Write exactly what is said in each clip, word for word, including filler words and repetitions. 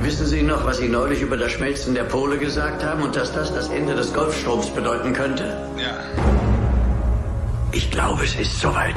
Wissen Sie noch, was Sie neulich über das Schmelzen der Pole gesagt haben und dass das das Ende des Golfstroms bedeuten könnte? Ja. Ich glaube, es ist soweit.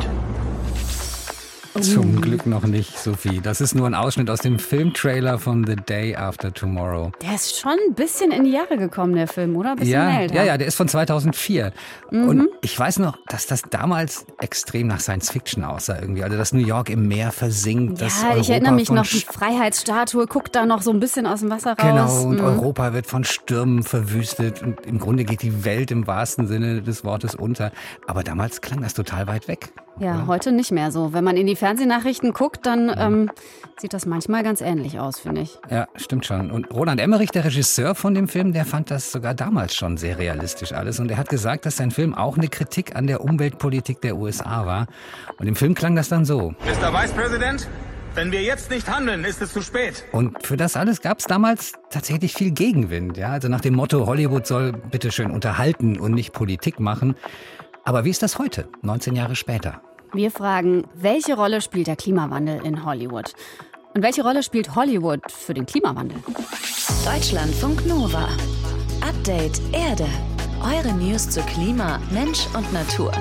Zum Glück noch nicht, Sophie. Das ist nur ein Ausschnitt aus dem Filmtrailer von The Day After Tomorrow. Der ist schon ein bisschen in die Jahre gekommen, der Film, oder? Ein bisschen Ja, älter. ja, ja, der ist von zweitausendvier. Mhm. Und ich weiß noch, dass das damals extrem nach Science-Fiction aussah irgendwie. Also, dass New York im Meer versinkt. dass Ja, ich Europa erinnere mich von noch, die St- Freiheitsstatue guckt da noch so ein bisschen aus dem Wasser raus. Genau, und Mhm. Europa wird von Stürmen verwüstet. Und im Grunde geht die Welt im wahrsten Sinne des Wortes unter. Aber damals klang das total weit weg. Ja, oder? heute nicht mehr so. Wenn man in die Fernsehnachrichten guckt, dann ähm, sieht das manchmal ganz ähnlich aus, finde ich. Ja, stimmt schon. Und Roland Emmerich, der Regisseur von dem Film, der fand das sogar damals schon sehr realistisch alles. Und er hat gesagt, dass sein Film auch eine Kritik an der Umweltpolitik der U S A war. Und im Film klang das dann so. Mister Vice President, wenn wir jetzt nicht handeln, ist es zu spät. Und für das alles gab es damals tatsächlich viel Gegenwind. Ja? Also nach dem Motto, Hollywood soll bitteschön unterhalten und nicht Politik machen. Aber wie ist das heute, neunzehn Jahre später? Wir fragen, welche Rolle spielt der Klimawandel in Hollywood? Und welche Rolle spielt Hollywood für den Klimawandel? Deutschlandfunk Nova. Update Erde. Eure News zu Klima, Mensch und Natur.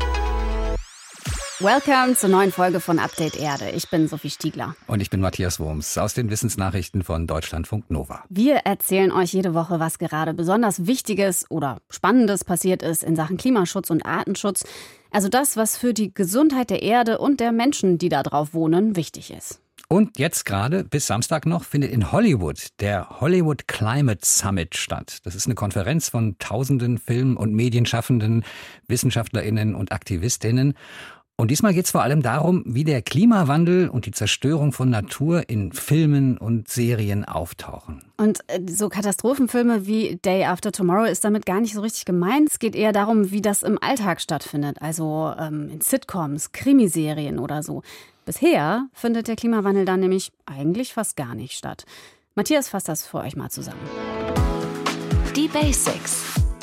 Welcome zur neuen Folge von Update Erde. Ich bin Sophie Stiegler. Und ich bin Matthias Wurms aus den Wissensnachrichten von Deutschlandfunk Nova. Wir erzählen euch jede Woche, was gerade besonders Wichtiges oder Spannendes passiert ist in Sachen Klimaschutz und Artenschutz. Also das, was für die Gesundheit der Erde und der Menschen, die da drauf wohnen, wichtig ist. Und jetzt gerade, bis Samstag noch, findet in Hollywood der Hollywood Climate Summit statt. Das ist eine Konferenz von tausenden Film- und Medienschaffenden, WissenschaftlerInnen und AktivistInnen. Und diesmal geht es vor allem darum, wie der Klimawandel und die Zerstörung von Natur in Filmen und Serien auftauchen. Und so Katastrophenfilme wie Day After Tomorrow ist damit gar nicht so richtig gemeint. Es geht eher darum, wie das im Alltag stattfindet. Also ähm, in Sitcoms, Krimiserien oder so. Bisher findet der Klimawandel dann nämlich eigentlich fast gar nicht statt. Matthias fasst das für euch mal zusammen. Die Basics.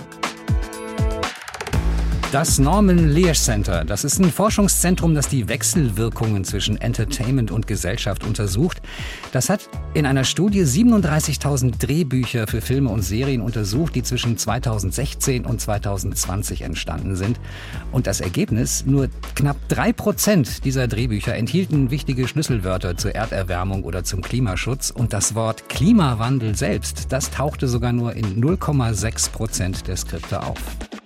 Das Norman Lear Center, das ist ein Forschungszentrum, das die Wechselwirkungen zwischen Entertainment und Gesellschaft untersucht. Das hat in einer Studie siebenunddreißigtausend Drehbücher für Filme und Serien untersucht, die zwischen zweitausendsechzehn und zweitausendzwanzig entstanden sind. Und das Ergebnis, nur knapp drei Prozent dieser Drehbücher enthielten wichtige Schlüsselwörter zur Erderwärmung oder zum Klimaschutz. Und das Wort Klimawandel selbst, das tauchte sogar nur in null Komma sechs Prozent der Skripte auf.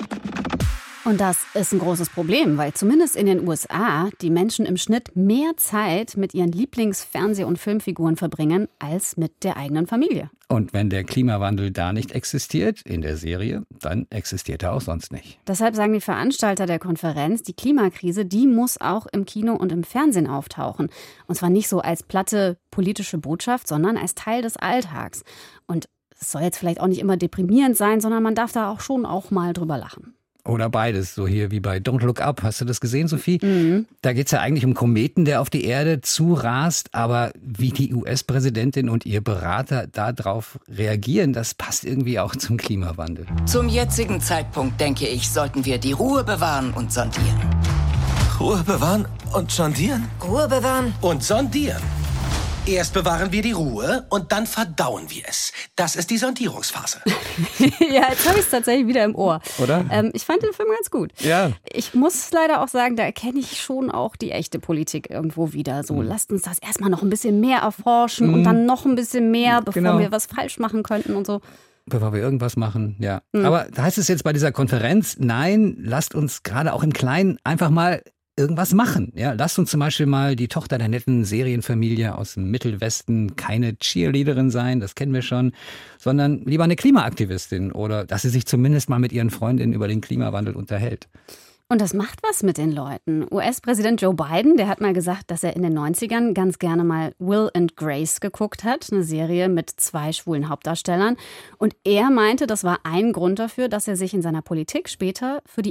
Und das ist ein großes Problem, weil zumindest in den U S A die Menschen im Schnitt mehr Zeit mit ihren Lieblings-Fernseh- und Filmfiguren verbringen als mit der eigenen Familie. Und wenn der Klimawandel da nicht existiert, in der Serie, dann existiert er auch sonst nicht. Deshalb sagen die Veranstalter der Konferenz, die Klimakrise, die muss auch im Kino und im Fernsehen auftauchen. Und zwar nicht so als platte politische Botschaft, sondern als Teil des Alltags. Und es soll jetzt vielleicht auch nicht immer deprimierend sein, sondern man darf da auch schon auch mal drüber lachen. Oder beides, so hier wie bei Don't Look Up. Hast du das gesehen, Sophie? Mhm. Da geht es ja eigentlich um Kometen, der auf die Erde zurast. Aber wie die U S-Präsidentin und ihr Berater darauf reagieren, das passt irgendwie auch zum Klimawandel. Zum jetzigen Zeitpunkt, denke ich, sollten wir die Ruhe bewahren und sondieren. Ruhe bewahren und sondieren? Ruhe bewahren? Und sondieren. Erst bewahren wir die Ruhe und dann verdauen wir es. Das ist die Sondierungsphase. Ja, jetzt habe ich es tatsächlich wieder im Ohr. Oder? Ähm, ich fand den Film ganz gut. Ja. Ich muss leider auch sagen, da erkenne ich schon auch die echte Politik irgendwo wieder. So, Mhm. lasst uns das erstmal noch ein bisschen mehr erforschen mhm. und dann noch ein bisschen mehr, bevor Genau. wir was falsch machen könnten und so. Bevor wir irgendwas machen, ja. Mhm. Aber da heißt es jetzt bei dieser Konferenz, nein, lasst uns gerade auch im Kleinen einfach mal irgendwas machen. Ja, lasst uns zum Beispiel mal die Tochter der netten Serienfamilie aus dem Mittelwesten keine Cheerleaderin sein, das kennen wir schon, sondern lieber eine Klimaaktivistin oder dass sie sich zumindest mal mit ihren Freundinnen über den Klimawandel unterhält. Und das macht was mit den Leuten. U S-Präsident Joe Biden, der hat mal gesagt, dass er in den neunzigern ganz gerne mal Will and Grace geguckt hat, eine Serie mit zwei schwulen Hauptdarstellern. Und er meinte, das war ein Grund dafür, dass er sich in seiner Politik später für die Ehe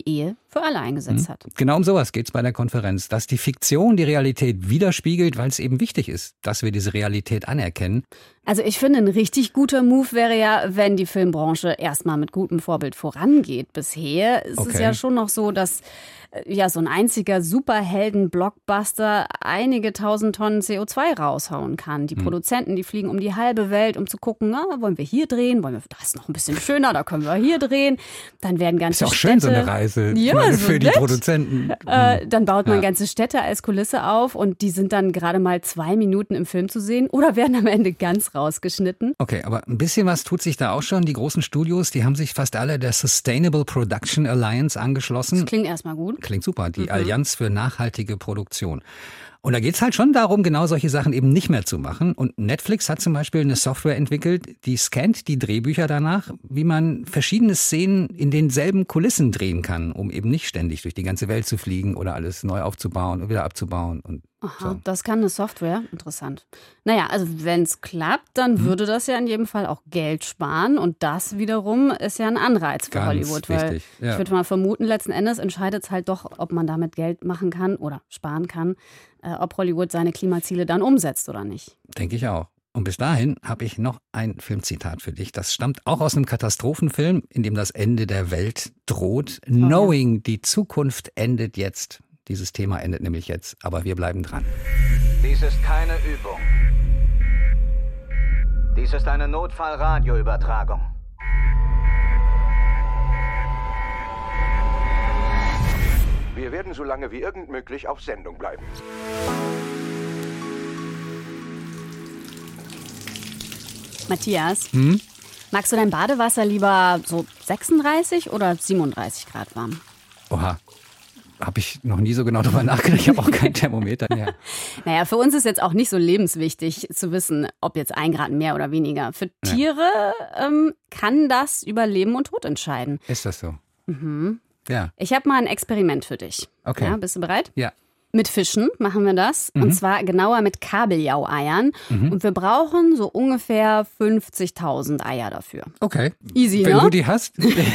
für alle eingesetzt hat. Genau um sowas geht es bei der Konferenz, dass die Fiktion die Realität widerspiegelt, weil es eben wichtig ist, dass wir diese Realität anerkennen. Also ich finde, ein richtig guter Move wäre ja, wenn die Filmbranche erstmal mit gutem Vorbild vorangeht. Bisher ist Okay. es ja schon noch so, dass ja so ein einziger Superhelden-Blockbuster einige tausend Tonnen C O zwei raushauen kann. Die hm. Produzenten, die fliegen um die halbe Welt, um zu gucken, na, wollen wir hier drehen, wollen wir, das ist noch ein bisschen schöner, da können wir hier drehen. Dann werden ganze Ist auch Städte, schön, so eine Reise ja, meine, so für die nett. Produzenten. Äh, dann baut man Ja. ganze Städte als Kulisse auf und die sind dann gerade mal zwei Minuten im Film zu sehen oder werden am Ende ganz rausgeschnitten. Okay, aber ein bisschen was tut sich da auch schon. Die großen Studios, die haben sich fast alle der Sustainable Production Alliance angeschlossen. Das klingt erstmal gut. Klingt super, die Mhm. Allianz für nachhaltige Produktion. Und da geht es halt schon darum, genau solche Sachen eben nicht mehr zu machen. Und Netflix hat zum Beispiel eine Software entwickelt, die scannt die Drehbücher danach, wie man verschiedene Szenen in denselben Kulissen drehen kann, um eben nicht ständig durch die ganze Welt zu fliegen oder alles neu aufzubauen und wieder abzubauen. Und Aha, so. das kann eine Software. Interessant. Naja, also wenn es klappt, dann Mhm. würde das ja in jedem Fall auch Geld sparen. Und das wiederum ist ja ein Anreiz für Ganz Hollywood. Weil wichtig, ja. ich würde mal vermuten, letzten Endes entscheidet es halt doch, ob man damit Geld machen kann oder sparen kann, äh, ob Hollywood seine Klimaziele dann umsetzt oder nicht. Denke ich auch. Und bis dahin habe ich noch ein Filmzitat für dich. Das stammt auch aus einem Katastrophenfilm, in dem das Ende der Welt droht. Oh, ja. Knowing, die Zukunft endet jetzt. Dieses Thema endet nämlich jetzt, aber wir bleiben dran. Dies ist keine Übung. Dies ist eine Notfallradioübertragung. Wir werden so lange wie irgend möglich auf Sendung bleiben. Matthias, Hm? magst du dein Badewasser lieber so sechsunddreißig oder siebenunddreißig Grad warm? Oha, habe ich noch nie so genau drüber nachgedacht. Ich habe auch kein Thermometer mehr. Naja, für uns ist jetzt auch nicht so lebenswichtig zu wissen, ob jetzt ein Grad mehr oder weniger. Für Tiere ähm, kann das über Leben und Tod entscheiden. Ist das so? Mhm. Ja. Ich habe mal ein Experiment für dich. Okay. Ja, bist du bereit? Ja. Mit Fischen machen wir das. Mhm. Und zwar genauer mit Kabeljau-Eiern. Mhm. Und wir brauchen so ungefähr fünfzigtausend Eier dafür. Okay. Easy, Wenn ne? du die hast.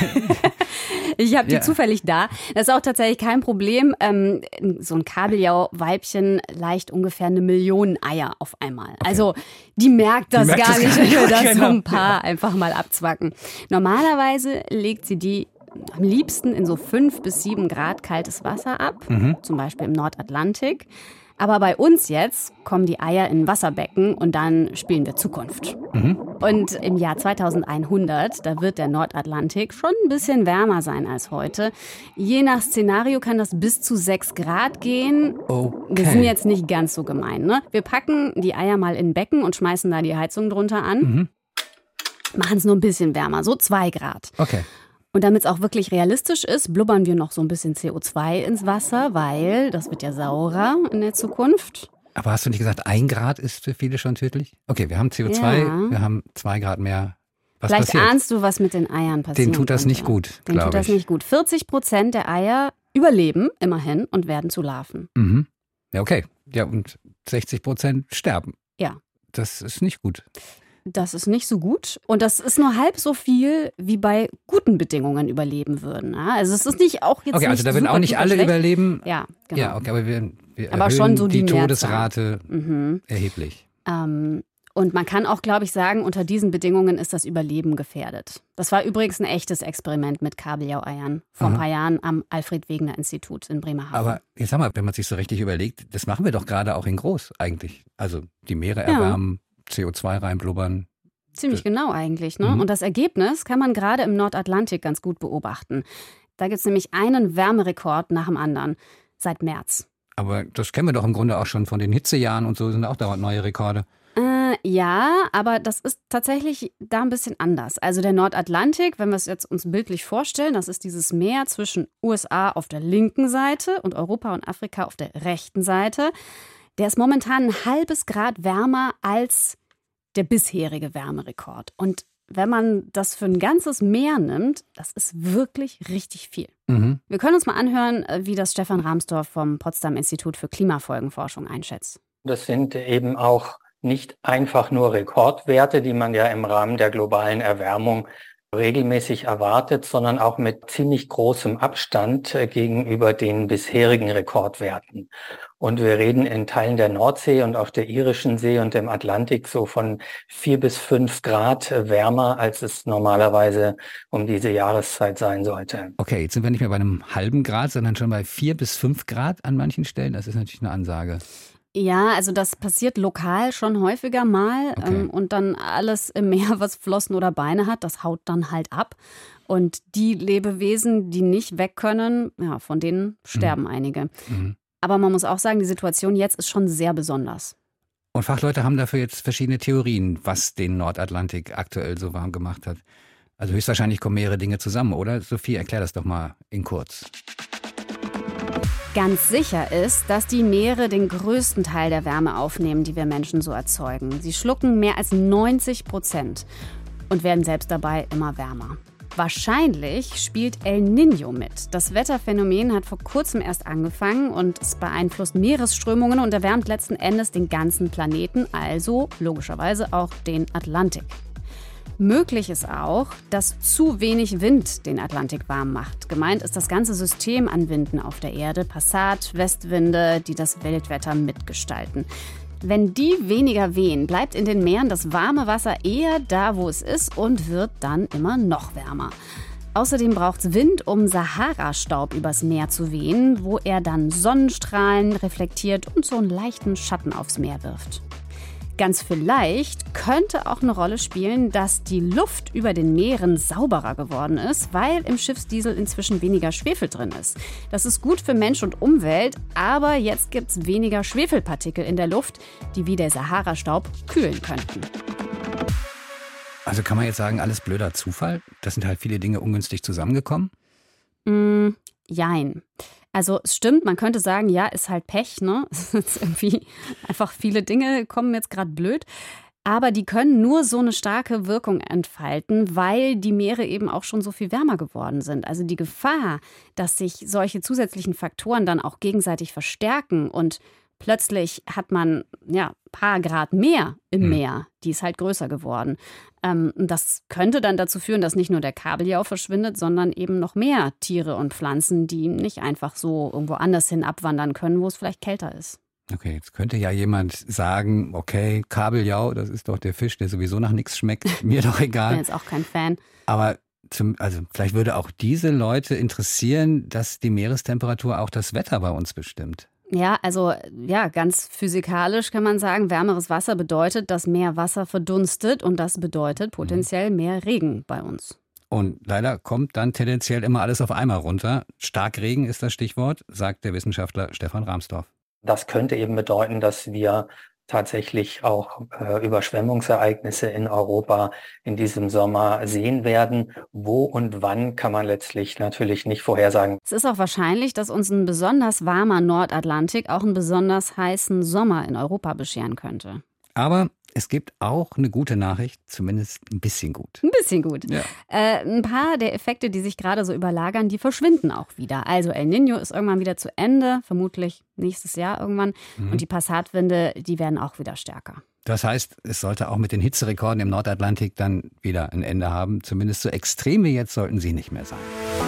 Ich habe die Ja. zufällig da. Das ist auch tatsächlich kein Problem. Ähm, so ein Kabeljau-Weibchen leicht ungefähr eine Million Eier auf einmal. Also die merkt das Die merkt gar das nicht, gar nicht. wenn wir das so Genau. ein paar einfach mal abzwacken. Normalerweise legt sie die am liebsten in so fünf bis sieben Grad kaltes Wasser ab, Mhm. zum Beispiel im Nordatlantik. Aber bei uns jetzt kommen die Eier in ein Wasserbecken und dann spielen wir Zukunft. Mhm. Und im Jahr zweitausendeinhundert, da wird der Nordatlantik schon ein bisschen wärmer sein als heute. Je nach Szenario kann das bis zu sechs Grad gehen. Okay. Wir sind jetzt nicht ganz so gemein, ne? Wir packen die Eier mal in ein Becken und schmeißen da die Heizung drunter an. Mhm. Machen es nur ein bisschen wärmer, so zwei Grad. Okay. Und damit es auch wirklich realistisch ist, blubbern wir noch so ein bisschen C O zwei ins Wasser, weil das wird ja saurer in der Zukunft. Aber hast du nicht gesagt, ein Grad ist für viele schon tödlich? Okay, wir haben C O zwei, Ja. wir haben zwei Grad mehr. Was Vielleicht passiert? ahnst du, was mit den Eiern passiert. Denen tut das nicht gut, Denen glaube tut das ich. nicht gut. vierzig Prozent der Eier überleben immerhin und werden zu Larven. Mhm. Ja, okay. Ja, und sechzig Prozent sterben. Ja. Das ist nicht gut. Das ist nicht so gut. Und das ist nur halb so viel, wie bei guten Bedingungen überleben würden. Ja, also es ist nicht auch jetzt Okay, also nicht da würden super, auch nicht super alle schlecht. überleben. Ja, genau. Ja, okay, aber wir, wir Aber erhöhen schon so die, die Mehrzahl. Todesrate Mhm. erheblich. Ähm, und man kann auch, glaube ich, sagen, unter diesen Bedingungen ist das Überleben gefährdet. Das war übrigens ein echtes Experiment mit Kabeljau-Eiern vor ein Aha. paar Jahren am Alfred-Wegener-Institut in Bremerhaven. Aber jetzt sag mal, wenn man sich so richtig überlegt, das machen wir doch gerade auch in groß eigentlich. Also die Meere Ja. erwärmen, C O zwei reinblubbern. Ziemlich genau eigentlich, ne? Mhm. Und das Ergebnis kann man gerade im Nordatlantik ganz gut beobachten. Da gibt es nämlich einen Wärmerekord nach dem anderen seit März. Aber das kennen wir doch im Grunde auch schon von den Hitzejahren und so, sind auch dauernd neue Rekorde. Äh, ja, aber das ist tatsächlich da ein bisschen anders. Also der Nordatlantik, wenn wir es jetzt uns bildlich vorstellen, das ist dieses Meer zwischen U S A auf der linken Seite und Europa und Afrika auf der rechten Seite. Der ist momentan ein halbes Grad wärmer als der bisherige Wärmerekord. Und wenn man das für ein ganzes Meer nimmt, das ist wirklich richtig viel. Mhm. Wir können uns mal anhören, wie das Stefan Rahmsdorf vom Potsdam Institut für Klimafolgenforschung einschätzt. Das sind eben auch nicht einfach nur Rekordwerte, die man ja im Rahmen der globalen Erwärmung regelmäßig erwartet, sondern auch mit ziemlich großem Abstand äh, gegenüber den bisherigen Rekordwerten. Und wir reden in Teilen der Nordsee und auf der Irischen See und dem Atlantik so von vier bis fünf Grad wärmer, als es normalerweise um diese Jahreszeit sein sollte. Okay, jetzt sind wir nicht mehr bei einem halben Grad, sondern schon bei vier bis fünf Grad an manchen Stellen. Das ist natürlich eine Ansage. Ja, also das passiert lokal schon häufiger mal. Okay. Ähm, und dann alles im Meer, was Flossen oder Beine hat, das haut dann halt ab. Und die Lebewesen, die nicht weg können, ja, von denen sterben mhm. einige. Mhm. Aber man muss auch sagen, die Situation jetzt ist schon sehr besonders. Und Fachleute haben dafür jetzt verschiedene Theorien, was den Nordatlantik aktuell so warm gemacht hat. Also höchstwahrscheinlich kommen mehrere Dinge zusammen, oder? Sophie, erklär das doch mal in kurz. Ganz sicher ist, dass die Meere den größten Teil der Wärme aufnehmen, die wir Menschen so erzeugen. Sie schlucken mehr als neunzig Prozent und werden selbst dabei immer wärmer. Wahrscheinlich spielt El Niño mit. Das Wetterphänomen hat vor kurzem erst angefangen und es beeinflusst Meeresströmungen und erwärmt letzten Endes den ganzen Planeten, also logischerweise auch den Atlantik. Möglich ist auch, dass zu wenig Wind den Atlantik warm macht. Gemeint ist das ganze System an Winden auf der Erde, Passat, Westwinde, die das Weltwetter mitgestalten. Wenn die weniger wehen, bleibt in den Meeren das warme Wasser eher da, wo es ist und wird dann immer noch wärmer. Außerdem braucht es Wind, um Sahara-Staub übers Meer zu wehen, wo er dann Sonnenstrahlen reflektiert und so einen leichten Schatten aufs Meer wirft. Ganz vielleicht könnte auch eine Rolle spielen, dass die Luft über den Meeren sauberer geworden ist, weil im Schiffsdiesel inzwischen weniger Schwefel drin ist. Das ist gut für Mensch und Umwelt, aber jetzt gibt es weniger Schwefelpartikel in der Luft, die wie der Sahara-Staub kühlen könnten. Also kann man jetzt sagen, alles blöder Zufall? Das sind halt viele Dinge ungünstig zusammengekommen? Mm, jein. Also es stimmt, man könnte sagen, ja, ist halt Pech, ne? Es ist irgendwie einfach viele Dinge kommen jetzt gerade blöd. Aber die können nur so eine starke Wirkung entfalten, weil die Meere eben auch schon so viel wärmer geworden sind. Also die Gefahr, dass sich solche zusätzlichen Faktoren dann auch gegenseitig verstärken und plötzlich hat man ja ein paar Grad mehr im Meer, die ist halt größer geworden. Ähm, das könnte dann dazu führen, dass nicht nur der Kabeljau verschwindet, sondern eben noch mehr Tiere und Pflanzen, die nicht einfach so irgendwo anders hin abwandern können, wo es vielleicht kälter ist. Okay, jetzt könnte ja jemand sagen, okay, Kabeljau, das ist doch der Fisch, der sowieso nach nichts schmeckt, mir doch egal. Ich bin jetzt auch kein Fan. Aber zum, also vielleicht würde auch diese Leute interessieren, dass die Meerestemperatur auch das Wetter bei uns bestimmt. Ja, also ja, ganz physikalisch kann man sagen, wärmeres Wasser bedeutet, dass mehr Wasser verdunstet und das bedeutet potenziell mehr Regen bei uns. Und leider kommt dann tendenziell immer alles auf einmal runter. Starkregen ist das Stichwort, sagt der Wissenschaftler Stefan Rahmsdorf. Das könnte eben bedeuten, dass wir tatsächlich auch äh, Überschwemmungsereignisse in Europa in diesem Sommer sehen werden. Wo und wann kann man letztlich natürlich nicht vorhersagen. Es ist auch wahrscheinlich, dass uns ein besonders warmer Nordatlantik auch einen besonders heißen Sommer in Europa bescheren könnte. Aber es gibt auch eine gute Nachricht, zumindest ein bisschen gut. Ein bisschen gut. Ja. Äh, ein paar der Effekte, die sich gerade so überlagern, die verschwinden auch wieder. Also El Niño ist irgendwann wieder zu Ende, vermutlich nächstes Jahr irgendwann. Mhm. Und die Passatwinde, die werden auch wieder stärker. Das heißt, es sollte auch mit den Hitzerekorden im Nordatlantik dann wieder ein Ende haben. Zumindest so extrem wie jetzt sollten sie nicht mehr sein.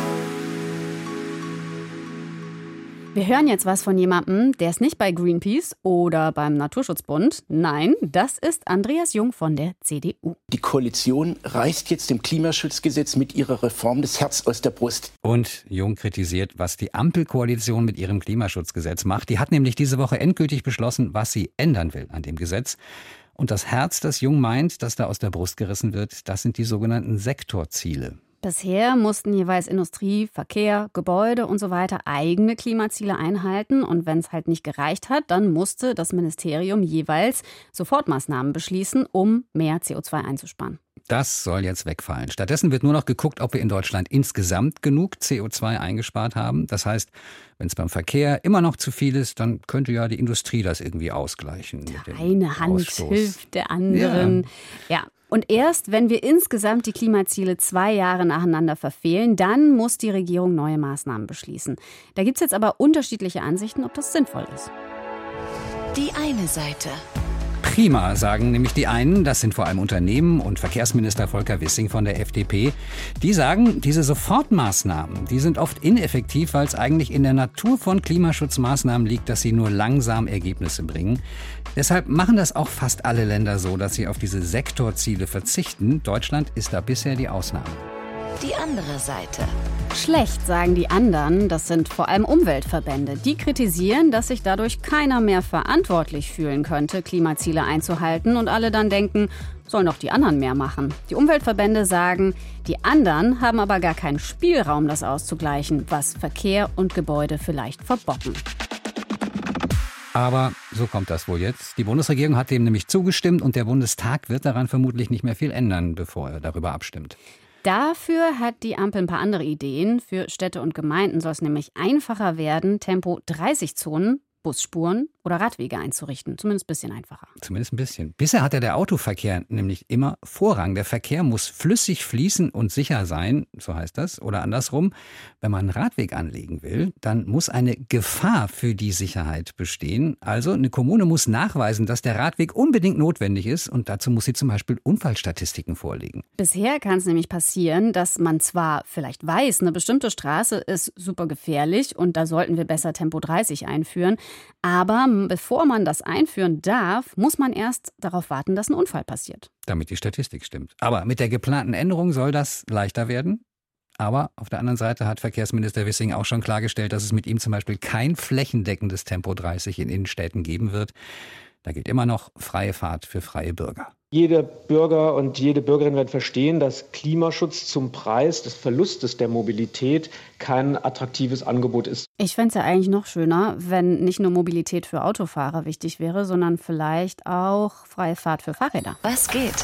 Wir hören jetzt was von jemandem, der ist nicht bei Greenpeace oder beim Naturschutzbund. Nein, das ist Andreas Jung von der C D U. Die Koalition reißt jetzt dem Klimaschutzgesetz mit ihrer Reform das Herz aus der Brust. Und Jung kritisiert, was die Ampelkoalition mit ihrem Klimaschutzgesetz macht. Die hat nämlich diese Woche endgültig beschlossen, was sie ändern will an dem Gesetz. Und das Herz, das Jung meint, das da aus der Brust gerissen wird, das sind die sogenannten Sektorziele. Bisher mussten jeweils Industrie, Verkehr, Gebäude und so weiter eigene Klimaziele einhalten. Und wenn es halt nicht gereicht hat, dann musste das Ministerium jeweils Sofortmaßnahmen beschließen, um mehr C O zwei einzusparen. Das soll jetzt wegfallen. Stattdessen wird nur noch geguckt, ob wir in Deutschland insgesamt genug C O zwei eingespart haben. Das heißt, wenn es beim Verkehr immer noch zu viel ist, dann könnte ja die Industrie das irgendwie ausgleichen. Mit dem Eine Hand Ausstoß. hilft der anderen. Ja. ja. Und erst, wenn wir insgesamt die Klimaziele zwei Jahre nacheinander verfehlen, dann muss die Regierung neue Maßnahmen beschließen. Da gibt es jetzt aber unterschiedliche Ansichten, ob das sinnvoll ist. Die eine Seite. Prima, sagen nämlich die einen. Das sind vor allem Unternehmen und Verkehrsminister Volker Wissing von der F D P. Die sagen, diese Sofortmaßnahmen, die sind oft ineffektiv, weil es eigentlich in der Natur von Klimaschutzmaßnahmen liegt, dass sie nur langsam Ergebnisse bringen. Deshalb machen das auch fast alle Länder so, dass sie auf diese Sektorziele verzichten. Deutschland ist da bisher die Ausnahme. Die andere Seite. Schlecht, sagen die anderen. Das sind vor allem Umweltverbände. Die kritisieren, dass sich dadurch keiner mehr verantwortlich fühlen könnte, Klimaziele einzuhalten. Und alle dann denken, sollen doch die anderen mehr machen. Die Umweltverbände sagen, die anderen haben aber gar keinen Spielraum, das auszugleichen, was Verkehr und Gebäude vielleicht verbocken. Aber so kommt das wohl jetzt. Die Bundesregierung hat dem nämlich zugestimmt und der Bundestag wird daran vermutlich nicht mehr viel ändern, bevor er darüber abstimmt. Dafür hat die Ampel ein paar andere Ideen. Für Städte und Gemeinden soll es nämlich einfacher werden, Tempo dreißig Zonen, Busspuren oder Radwege einzurichten. Zumindest ein bisschen einfacher. Zumindest ein bisschen. Bisher hatte der Autoverkehr nämlich immer Vorrang. Der Verkehr muss flüssig fließen und sicher sein, so heißt das. Oder andersrum, wenn man einen Radweg anlegen will, dann muss eine Gefahr für die Sicherheit bestehen. Also eine Kommune muss nachweisen, dass der Radweg unbedingt notwendig ist und dazu muss sie zum Beispiel Unfallstatistiken vorlegen. Bisher kann es nämlich passieren, dass man zwar vielleicht weiß, eine bestimmte Straße ist super gefährlich und da sollten wir besser Tempo dreißig einführen, aber bevor man das einführen darf, muss man erst darauf warten, dass ein Unfall passiert. Damit die Statistik stimmt. Aber mit der geplanten Änderung soll das leichter werden. Aber auf der anderen Seite hat Verkehrsminister Wissing auch schon klargestellt, dass es mit ihm zum Beispiel kein flächendeckendes Tempo dreißig in Innenstädten geben wird. Da gilt immer noch freie Fahrt für freie Bürger. Jeder Bürger und jede Bürgerin wird verstehen, dass Klimaschutz zum Preis des Verlustes der Mobilität kein attraktives Angebot ist. Ich fände es ja eigentlich noch schöner, wenn nicht nur Mobilität für Autofahrer wichtig wäre, sondern vielleicht auch freie Fahrt für Fahrräder. Was geht?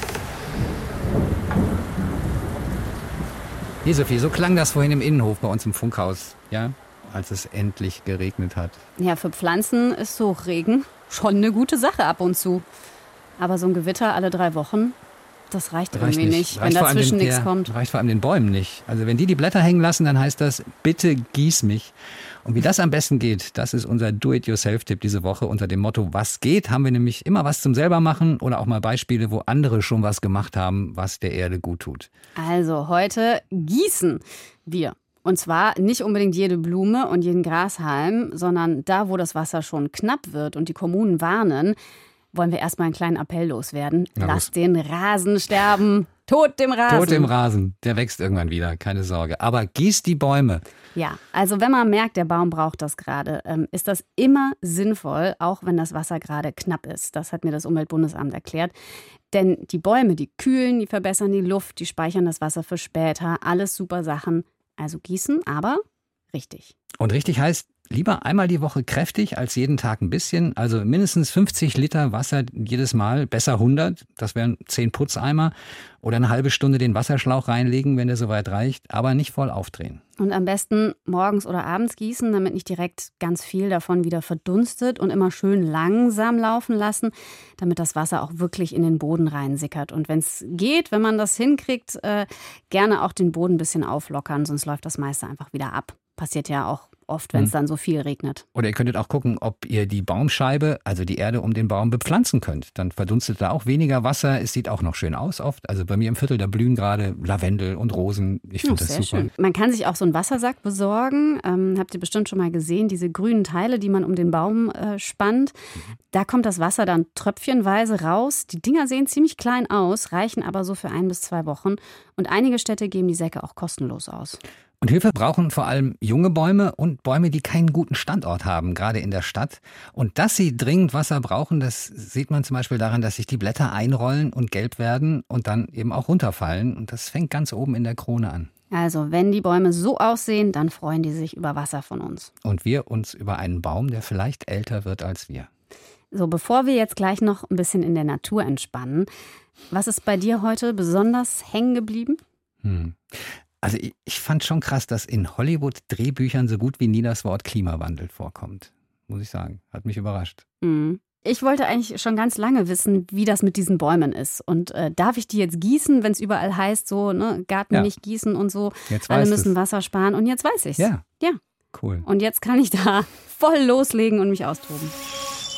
Hier, Sophie, so klang das vorhin im Innenhof bei uns im Funkhaus, ja, als es endlich geregnet hat. Ja, für Pflanzen ist so Regen schon eine gute Sache ab und zu. Aber so ein Gewitter alle drei Wochen, das reicht, reicht irgendwie nicht, nicht wenn dazwischen nichts der, kommt. Reicht vor allem den Bäumen nicht. Also wenn die die Blätter hängen lassen, dann heißt das, bitte gieß mich. Und wie das am besten geht, das ist unser Do-it-yourself-Tipp diese Woche unter dem Motto, was geht, haben wir nämlich immer was zum selber machen oder auch mal Beispiele, wo andere schon was gemacht haben, was der Erde gut tut. Also heute gießen wir. Und zwar nicht unbedingt jede Blume und jeden Grashalm, sondern da, wo das Wasser schon knapp wird und die Kommunen warnen, wollen wir erstmal einen kleinen Appell loswerden. Na, Lass los. den Rasen sterben. Tot dem Rasen. Tot dem Rasen. Der wächst irgendwann wieder, keine Sorge. Aber gieß die Bäume. Ja, also wenn man merkt, der Baum braucht das gerade, ähm, ist das immer sinnvoll, auch wenn das Wasser gerade knapp ist. Das hat mir das Umweltbundesamt erklärt. Denn die Bäume, die kühlen, die verbessern die Luft, die speichern das Wasser für später. Alles super Sachen. Also gießen, aber richtig. Und richtig heißt, lieber einmal die Woche kräftig als jeden Tag ein bisschen. Also mindestens fünfzig Liter Wasser jedes Mal, besser hundert. Das wären zehn Putzeimer. Oder eine halbe Stunde den Wasserschlauch reinlegen, wenn der soweit reicht. Aber nicht voll aufdrehen. Und am besten morgens oder abends gießen, damit nicht direkt ganz viel davon wieder verdunstet. Und immer schön langsam laufen lassen, damit das Wasser auch wirklich in den Boden reinsickert. Und wenn es geht, wenn man das hinkriegt, äh, gerne auch den Boden ein bisschen auflockern. Sonst läuft das meiste einfach wieder ab. Passiert ja auch oft, wenn es dann so viel regnet. Oder ihr könntet auch gucken, ob ihr die Baumscheibe, also die Erde um den Baum, bepflanzen könnt. Dann verdunstet da auch weniger Wasser. Es sieht auch noch schön aus oft. Also bei mir im Viertel, da blühen gerade Lavendel und Rosen. Ich finde oh, das super. Schön. Man kann sich auch so einen Wassersack besorgen. Ähm, habt ihr bestimmt schon mal gesehen, diese grünen Teile, die man um den Baum äh, spannt. Mhm. Da kommt das Wasser dann tröpfchenweise raus. Die Dinger sehen ziemlich klein aus, reichen aber so für ein bis zwei Wochen. Und einige Städte geben die Säcke auch kostenlos aus. Und Hilfe brauchen vor allem junge Bäume und Bäume, die keinen guten Standort haben, gerade in der Stadt. Und dass sie dringend Wasser brauchen, das sieht man zum Beispiel daran, dass sich die Blätter einrollen und gelb werden und dann eben auch runterfallen. Und das fängt ganz oben in der Krone an. Also wenn die Bäume so aussehen, dann freuen die sich über Wasser von uns. Und wir uns über einen Baum, der vielleicht älter wird als wir. So, bevor wir jetzt gleich noch ein bisschen in der Natur entspannen, was ist bei dir heute besonders hängen geblieben? Hm. Also ich, ich fand schon krass, dass in Hollywood-Drehbüchern so gut wie nie das Wort Klimawandel vorkommt. Muss ich sagen. Hat mich überrascht. Mhm. Ich wollte eigentlich schon ganz lange wissen, wie das mit diesen Bäumen ist. Und äh, darf ich die jetzt gießen, wenn es überall heißt, so, ne, Garten ja. nicht gießen und so. Jetzt Alle müssen es. Wasser sparen. Und jetzt weiß ich's. Ja. Ja. Cool. Und jetzt kann ich da voll loslegen und mich austoben.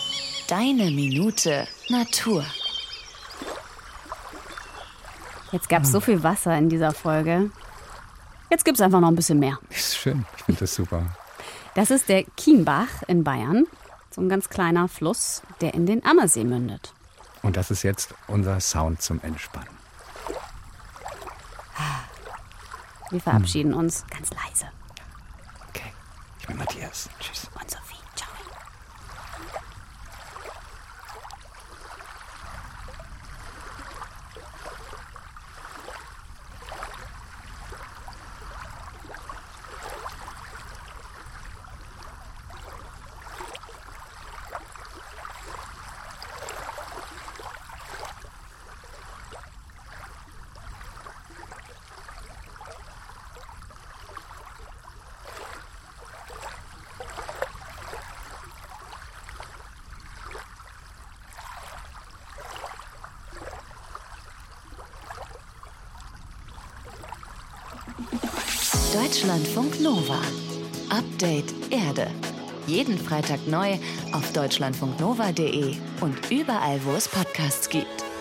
Deine Minute Natur. Jetzt gab es so viel Wasser in dieser Folge. Jetzt gibt es einfach noch ein bisschen mehr. Ist schön, ich finde das super. Das ist der Kienbach in Bayern. So ein ganz kleiner Fluss, der in den Ammersee mündet. Und das ist jetzt unser Sound zum Entspannen. Wir verabschieden hm. uns ganz leise. Okay, ich bin Matthias. Tschüss. Und Sophie. Ciao. Deutschlandfunk Nova. Update Erde. Jeden Freitag neu auf deutschlandfunknova punkt de und überall, wo es Podcasts gibt.